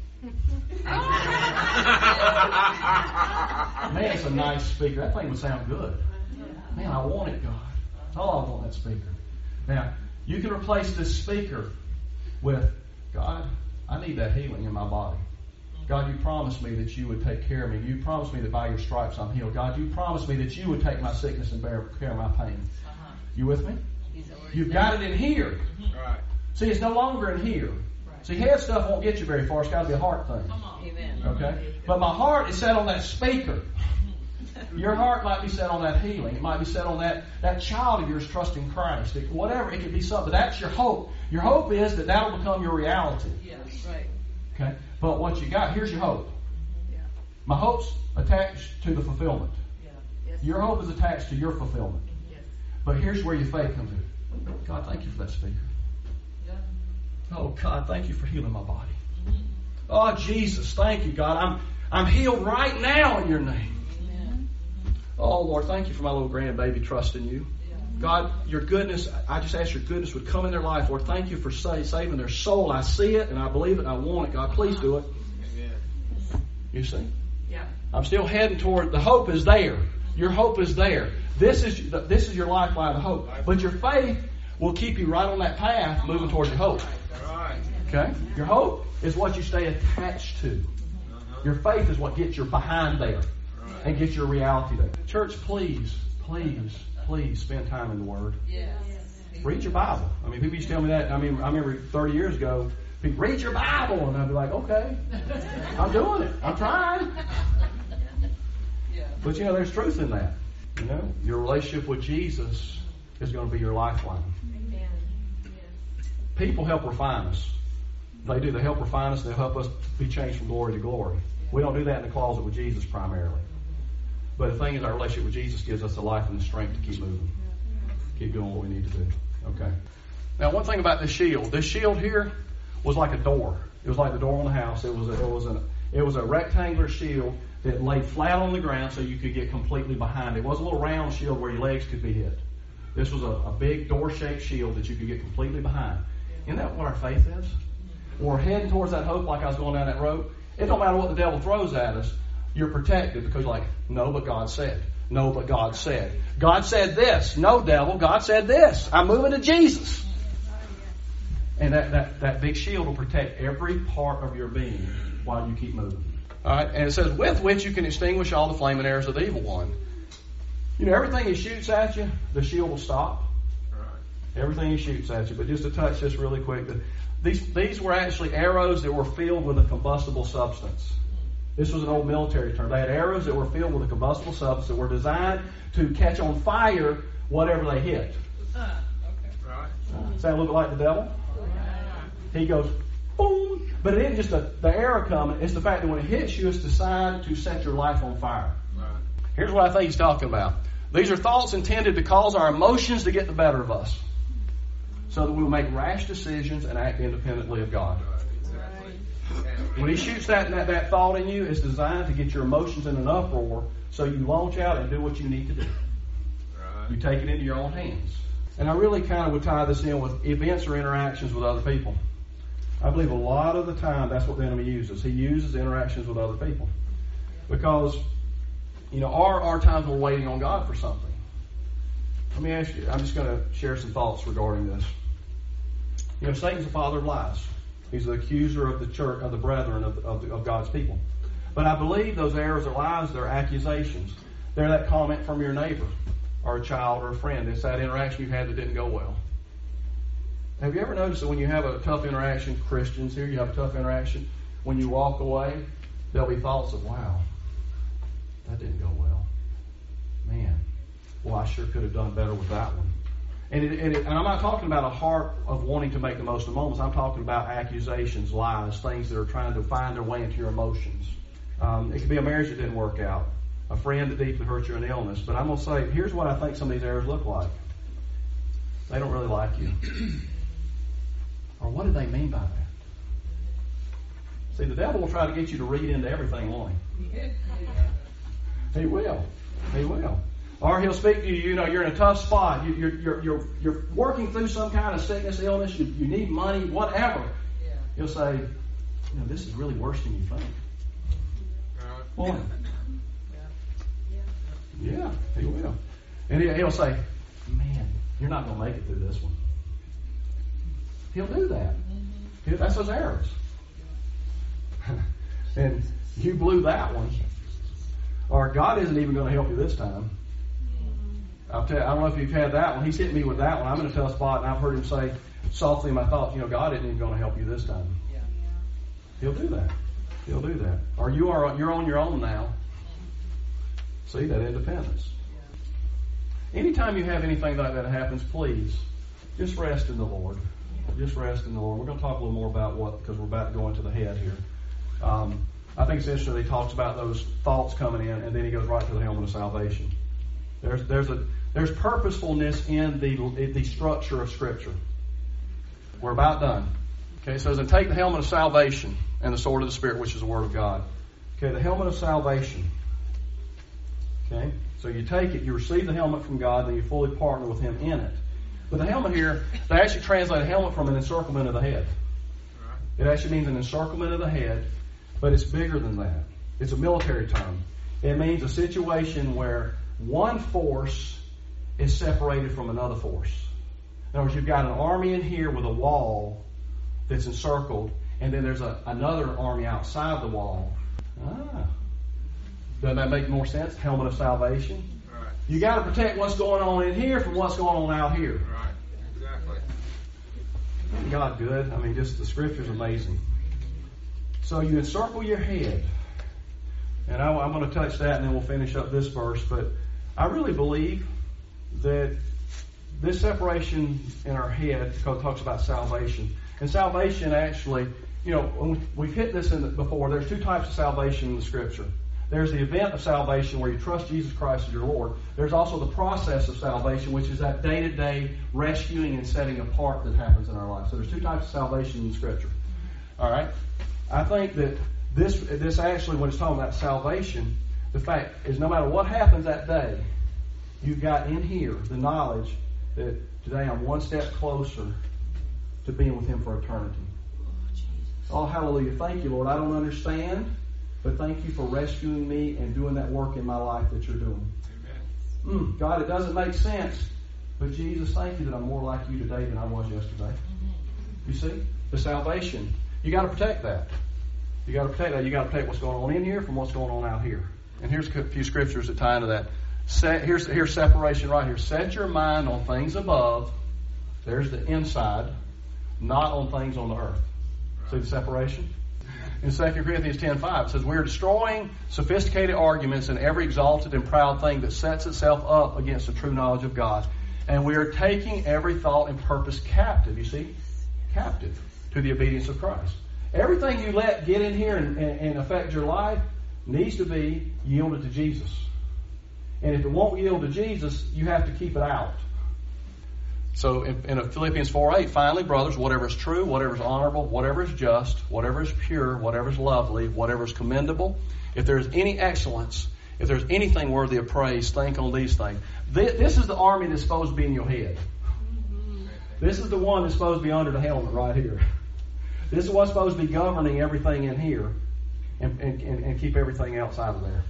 Man, it's a nice speaker. That thing would sound good. Man, I want it, God. That's all I want, that speaker. Now, you can replace this speaker with, God, I need that healing in my body. God, you promised me that you would take care of me. You promised me that by your stripes I'm healed. God, you promised me that you would take my sickness and bear care of my pain. Uh-huh. You with me? You've got it in here. Right. See, it's no longer in here. See, head stuff won't get you very far. It's got to be a heart thing. Come on. Amen. Okay? But my heart is set on that speaker. Your heart might be set on that healing. It might be set on that, that child of yours trusting Christ. It, whatever, it could be something. That's your hope. Your hope is that that'll become your reality. Yes, right. Okay? But what you got, here's your hope. Yeah. My hope's attached to the fulfillment. Yeah. Yes. Your hope is attached to your fulfillment. Yes. But here's where your faith comes in. God, thank you for that speaker. Yeah. Oh, God, thank you for healing my body. Oh, Jesus, thank you, God. I'm I'm healed right now in your name. Amen. Oh, Lord, thank you for my little grandbaby trusting you. God, your goodness, I just ask your goodness would come in their life. Lord, thank you for sa- saving their soul. I see it and I believe it and I want it. God, please do it. Amen. You see? Yeah. I'm still heading toward, the hope is there. Your hope is there. This is this is your lifeline of hope. But your faith will keep you right on that path moving towards your hope. Right. Okay? Your hope is what you stay attached to. Your faith is what gets you behind there and gets your reality there. Church, please, please, please spend time in the Word. Yes. Read your Bible. I mean, people used to tell me that. I mean, I remember thirty years ago, people, read your Bible. And I'd be like, okay, I'm doing it. I'm trying. Yeah. But, you know, there's truth in that. You know, your relationship with Jesus is going to be your lifeline. Amen. People help refine us. They do. They help refine us. They help us be changed from glory to glory. We don't do that in the closet with Jesus primarily. But the thing is, our relationship with Jesus gives us the life and the strength to keep moving. Keep doing what we need to do. Okay. Now, one thing about this shield. This shield here was like a door. It was like the door on the house. It was a, it was a, it was a rectangular shield that laid flat on the ground so you could get completely behind it. It wasn't a little round shield where your legs could be hit. This was a, a big door-shaped shield that you could get completely behind. Isn't that what our faith is? When we're heading towards that hope like I was going down that road, it don't matter what the devil throws at us, you're protected because you're like, no, but God said. No, but God said. God said this. No, devil, God said this. I'm moving to Jesus. And that, that, that big shield will protect every part of your being while you keep moving. All right, and it says, with which you can extinguish all the flaming arrows of the evil one. You know, everything he shoots at you, the shield will stop. Right. Everything he shoots at you. But just to touch this really quick, these, these were actually arrows that were filled with a combustible substance. This was an old military term. They had arrows that were filled with a combustible substance that were designed to catch on fire whatever they hit. Uh, okay. Right. Uh, sound a little bit like the devil? He goes, boom. But it isn't just the, the arrow coming. It's the fact that when it hits you, it's designed to set your life on fire. Right. Here's what I think he's talking about. These are thoughts intended to cause our emotions to get the better of us so that we'll make rash decisions and act independently of God. Right. Exactly. When he shoots that, that that thought in you, it's designed to get your emotions in an uproar so you launch out and do what you need to do. Right. You take it into your own hands. And I really kind of would tie this in with events or interactions with other people. I believe a lot of the time that's what the enemy uses. He uses interactions with other people. Because, you know, our, our times we're waiting on God for something. Let me ask you, I'm just going to share some thoughts regarding this. You know, Satan's the father of lies. He's the accuser of the church, of the brethren, of, of, of God's people. But I believe those errors are lies, they're accusations. They're that comment from your neighbor or a child or a friend. It's that interaction you had that didn't go well. Have you ever noticed that when you have a tough interaction, Christians here, you have a tough interaction, when you walk away, there'll be thoughts of, wow, that didn't go well. Man, well, I sure could have done better with that one. And, it, and, it, and I'm not talking about a heart of wanting to make the most of moments. I'm talking about accusations, lies, things that are trying to find their way into your emotions. Um, it could be a marriage that didn't work out, a friend that deeply hurt you, an illness. But I'm going to say, here's what I think some of these errors look like. They don't really like you. Or what do they mean by that? See, the devil will try to get you to read into everything, won't he? He will. He will. Or he'll speak to you, you know, you're in a tough spot. You, you're, you're, you're, you're working through some kind of sickness, illness. You, you need money, whatever. Yeah. He'll say, you know, this is really worse than you think. Right. Well, Yeah. yeah, he will. And he, he'll say, man, you're not going to make it through this one. He'll do that. He, that's those arrows. And you blew that one. Or God isn't even going to help you this time. I'll tell you, I don't know if you've had that one. He's hit me with that one. I'm in a tough spot, and I've heard him say softly in my thoughts, you know, God isn't even going to help you this time. Yeah. He'll do that. He'll do that. Or you are you're on your own now. See that independence. Anytime you have anything like that happens, please just rest in the Lord. Just rest in the Lord. We're going to talk a little more about what, because we're about to go into the head here. Um, I think it's interesting that he talks about those thoughts coming in, and then he goes right to the helmet of salvation. There's there's a there's purposefulness in the in the structure of Scripture. We're about done. Okay, it says, and take the helmet of salvation and the sword of the Spirit, which is the Word of God. Okay, the helmet of salvation. Okay, so you take it, you receive the helmet from God, then you fully partner with Him in it. But the helmet here, they actually translate a helmet from an encirclement of the head. It actually means an encirclement of the head, but it's bigger than that. It's a military term. It means a situation where one force is separated from another force. In other words, you've got an army in here with a wall that's encircled, and then there's a, another army outside the wall. Ah. Doesn't that make more sense? Helmet of salvation. Right. You got to protect what's going on in here from what's going on out here. Right. Exactly. Isn't God good? I mean, just the Scripture's amazing. So you encircle your head. And I, I'm going to touch that and then we'll finish up this verse. But I really believe that this separation in our head talks about salvation. And salvation actually, you know, when we, we've hit this in the, before, there's two types of salvation in the Scripture. There's the event of salvation where you trust Jesus Christ as your Lord. There's also the process of salvation, which is that day-to-day rescuing and setting apart that happens in our life. So there's two types of salvation in Scripture. All right? I think that this, this actually, when it's talking about salvation, the fact is no matter what happens that day, you've got in here the knowledge that today I'm one step closer to being with Him for eternity. Oh, hallelujah. Thank you, Lord. I don't understand, but thank you for rescuing me and doing that work in my life that you're doing. Amen. Mm, God, it doesn't make sense, but Jesus, thank you that I'm more like you today than I was yesterday. You see? The salvation. You got to protect that. You got to protect that. You got to protect what's going on in here from what's going on out here. And here's a few scriptures that tie into that. Set, here's, here's separation right here. Set your mind on things above. There's the inside, not on things on the earth. See the separation? In Second Corinthians ten five, it says, we are destroying sophisticated arguments and every exalted and proud thing that sets itself up against the true knowledge of God. And we are taking every thought and purpose captive, you see? Captive to the obedience of Christ. Everything you let get in here and, and, and affect your life needs to be yielded to Jesus. And if it won't yield to Jesus, you have to keep it out. So in, in Philippians four eight, finally, brothers, whatever is true, whatever is honorable, whatever is just, whatever is pure, whatever is lovely, whatever is commendable, if there is any excellence, if there's anything worthy of praise, think on these things. This, this is the army that's supposed to be in your head. This is the one that's supposed to be under the helmet right here. This is what's supposed to be governing everything in here and, and, and keep everything else out of there.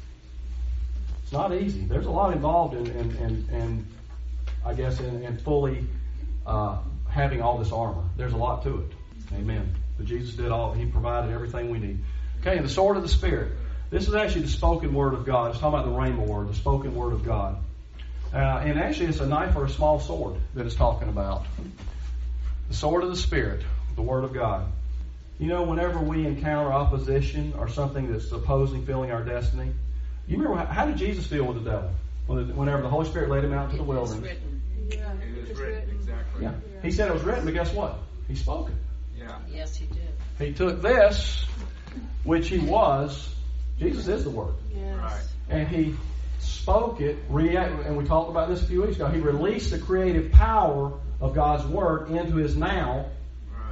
It's not easy. There's a lot involved in, in, in, in I guess, in, in fully uh, having all this armor. There's a lot to it. Amen. But Jesus did all. He provided everything we need. Okay, and the sword of the Spirit. This is actually the spoken word of God. It's talking about the rhema word, the spoken word of God. Uh, and actually, it's a knife or a small sword that it's talking about. The sword of the Spirit, the word of God. You know, whenever we encounter opposition or something that's opposing filling our destiny, you remember, how, how did Jesus deal with the devil? Whenever the Holy Spirit led him out to the wilderness. Yeah, It is written, exactly. Yeah. He said it was written, but guess what? He spoke it. Yeah. Yes, He did. He took this, which he was, Jesus is the Word. Yes. Right. And he spoke it, react, and we talked about this a few weeks ago. He released the creative power of God's Word into his now. Right.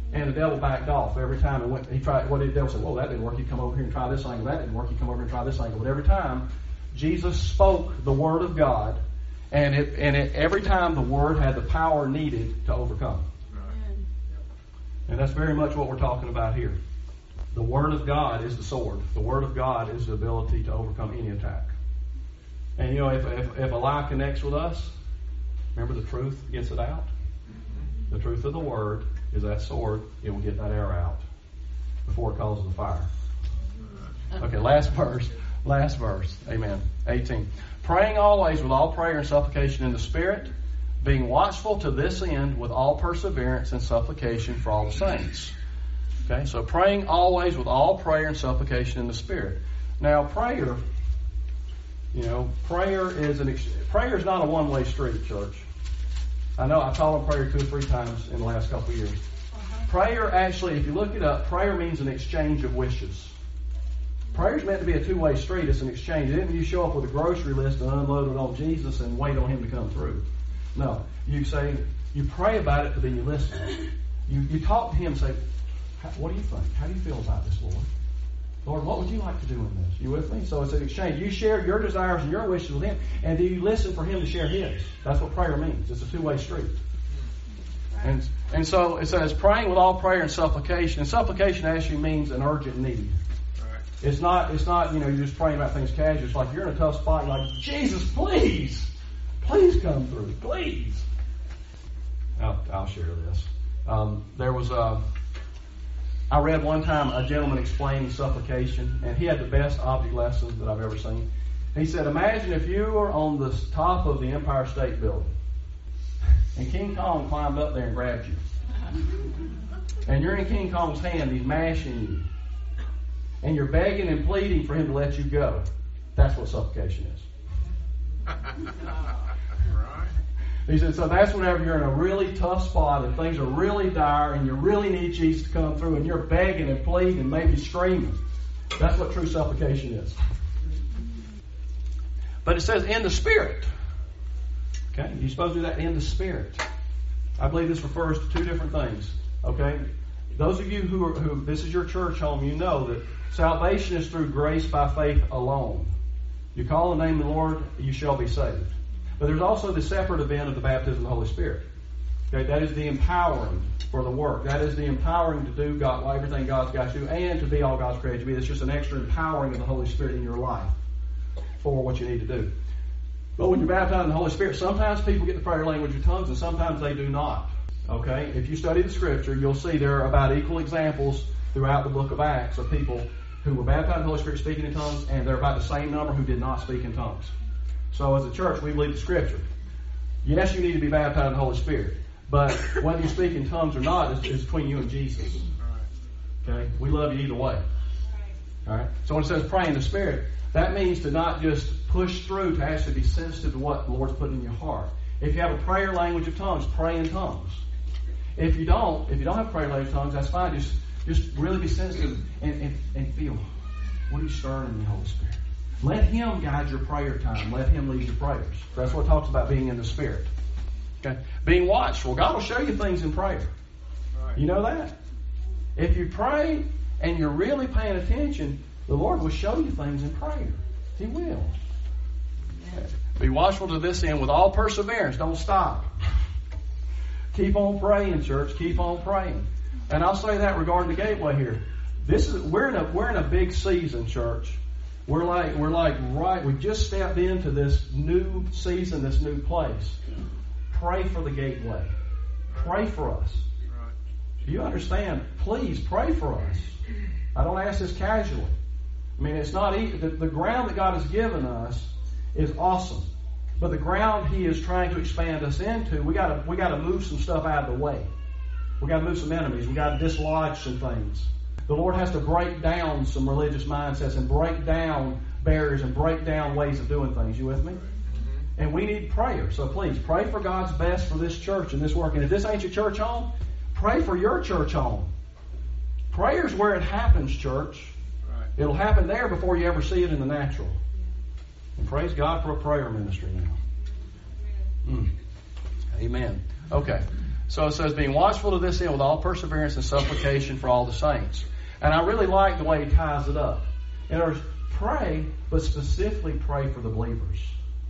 And the devil backed off every time. And went, he tried. What did the devil say? Well, that didn't work. He'd come over here and try this angle. That didn't work. He'd come over here and try this angle. But every time, Jesus spoke the word of God, and it and it, every time the word had the power needed to overcome. Right. And that's very much what we're talking about here. The word of God is the sword. The word of God is the ability to overcome any attack. And you know, if if, if a lie connects with us, remember the truth gets it out. The truth of the word is that sword. It will get that arrow out before it causes the fire. Okay, last verse. Last verse. Amen. eighteen. Praying always with all prayer and supplication in the Spirit, being watchful to this end with all perseverance and supplication for all the saints. Okay, so praying always with all prayer and supplication in the Spirit. Now, prayer, you know, prayer is an ex- prayer is not a one-way street, church. I know I've taught on prayer two or three times in the last couple of years. Uh-huh. Prayer actually, if you look it up, prayer means an exchange of wishes. Prayer is meant to be a two-way street. It's an exchange. It isn't you show up with a grocery list and unload it on Jesus and wait on Him to come through. No. You say, you pray about it, but then you listen. You you talk to Him and say, what do you think? How do you feel about this, Lord? Lord, what would you like to do in this? You with me? So it's an exchange. You share your desires and your wishes with Him, and do you listen for Him to share His? That's what prayer means. It's a two-way street. And and so it says, praying with all prayer and supplication. And supplication actually means an urgent need. Right. It's not, it's not, you know, you're just praying about things casual. It's like you're in a tough spot. You're like, Jesus, please, please come through, please. I'll, I'll share this. Um, there was a... I read one time a gentleman explaining supplication, and he had the best object lesson that I've ever seen. He said, imagine if you were on the top of the Empire State Building, and King Kong climbed up there and grabbed you. And you're in King Kong's hand, he's mashing you. And you're begging and pleading for him to let you go. That's what supplication is. Right. He said, so that's whenever you're in a really tough spot and things are really dire and you really need Jesus to come through and you're begging and pleading and maybe screaming. That's what true supplication is. But it says in the Spirit. Okay? You're supposed to do that in the Spirit. I believe this refers to two different things. Okay? Those of you who are, who this is your church home, you know that salvation is through grace by faith alone. You call the name of the Lord, you shall be saved. But there's also the separate event of the baptism of the Holy Spirit. Okay, that is the empowering for the work. That is the empowering to do God, everything God's got you and to be all God's created to be. It's just an extra empowering of the Holy Spirit in your life for what you need to do. But when you're baptized in the Holy Spirit, sometimes people get the prayer language of tongues and sometimes they do not. Okay? If you study the Scripture, you'll see there are about equal examples throughout the book of Acts of people who were baptized in the Holy Spirit speaking in tongues, and there are about the same number who did not speak in tongues. So as a church, we believe the Scripture. Yes, you need to be baptized in the Holy Spirit. But whether you speak in tongues or not is, is between you and Jesus. Okay? We love you either way. All right? So when it says pray in the Spirit, that means to not just push through, to actually be sensitive to what the Lord's putting in your heart. If you have a prayer language of tongues, pray in tongues. If you don't, if you don't have a prayer language of tongues, that's fine. Just just really be sensitive and, and, and feel, what are you stirring in the Holy Spirit? Let Him guide your prayer time. Let Him lead your prayers. That's what it talks about being in the Spirit. Okay? Being watchful. God will show you things in prayer. Right. You know that? If you pray and you're really paying attention, the Lord will show you things in prayer. He will. Okay. Be watchful to this end with all perseverance. Don't stop. Keep on praying, church. Keep on praying. And I'll say that regarding the gateway here. This is we're in a we're in a big season, church. We're like we're like right. We just stepped into this new season, this new place. Pray for the gateway. Pray for us. Right. Do you understand? Please pray for us. I don't ask this casually. I mean, it's not easy. The, the ground that God has given us is awesome, but the ground He is trying to expand us into, we got to we got to move some stuff out of the way. We got to move some enemies. We got to dislodge some things. The Lord has to break down some religious mindsets and break down barriers and break down ways of doing things. You with me? Mm-hmm. And we need prayer. So please pray for God's best for this church and this work. And if this ain't your church home, pray for your church home. Prayer's where it happens, church. Right. It'll happen there before you ever see it in the natural. And praise God for a prayer ministry now. Mm. Amen. Okay. So it says, being watchful to this end with all perseverance and supplication for all the saints. And I really like the way he ties it up. In other words, pray, but specifically pray for the believers.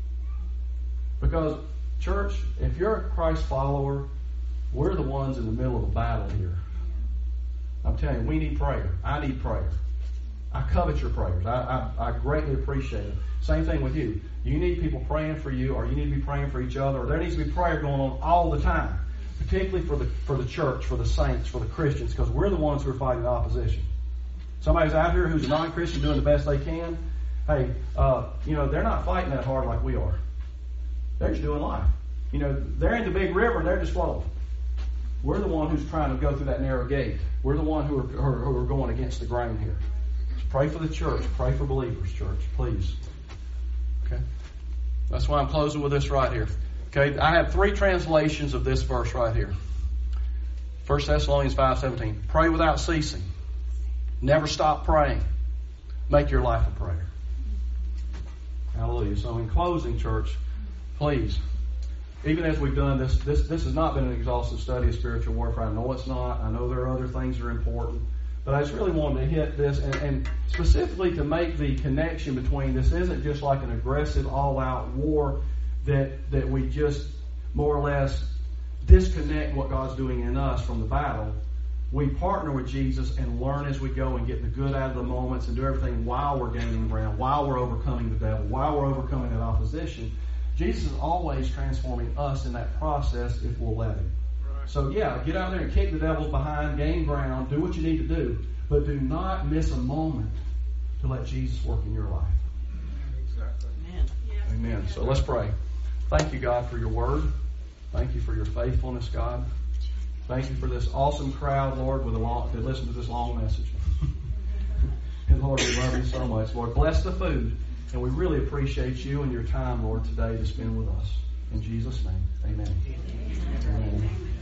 Because, church, if you're a Christ follower, we're the ones in the middle of a battle here. I'm telling you, we need prayer. I need prayer. I covet your prayers. I, I, I greatly appreciate it. Same thing with you. You need people praying for you, or you need to be praying for each other, or there needs to be prayer going on all the time. Particularly for the for the church, for the saints, for the Christians, because we're the ones who are fighting the opposition. Somebody's out here who's a non-Christian doing the best they can. Hey, uh, you know, they're not fighting that hard like we are. They're just doing life. You know, they're in the big river and they're just floating. We're the one who's trying to go through that narrow gate. We're the one who are, who are, who are going against the grain here. So pray for the church. Pray for believers, church, please. Okay? That's why I'm closing with this right here. Okay, I have three translations of this verse right here. First Thessalonians five seventeen. Pray without ceasing. Never stop praying. Make your life a prayer. Hallelujah. So in closing, church, please, even as we've done this, this, this has not been an exhaustive study of spiritual warfare. I know it's not. I know there are other things that are important. But I just really wanted to hit this, and, and specifically to make the connection between this isn't just like an aggressive, all-out war that that we just more or less disconnect what God's doing in us from the battle. We partner with Jesus and learn as we go and get the good out of the moments and do everything while we're gaining ground, while we're overcoming the devil, while we're overcoming that opposition. Jesus is always transforming us in that process if we'll let Him. Right. So yeah, get out there and kick the devil's behind, gain ground, do what you need to do, but do not miss a moment to let Jesus work in your life. Exactly. Amen. Amen. So let's pray. Thank you, God, for your word. Thank you for your faithfulness, God. Thank you for this awesome crowd, Lord, with a long, that listened to this long message. And Lord, we love you so much. Lord, bless the food. And we really appreciate you and your time, Lord, today to spend with us. In Jesus' name, amen. Amen. Amen.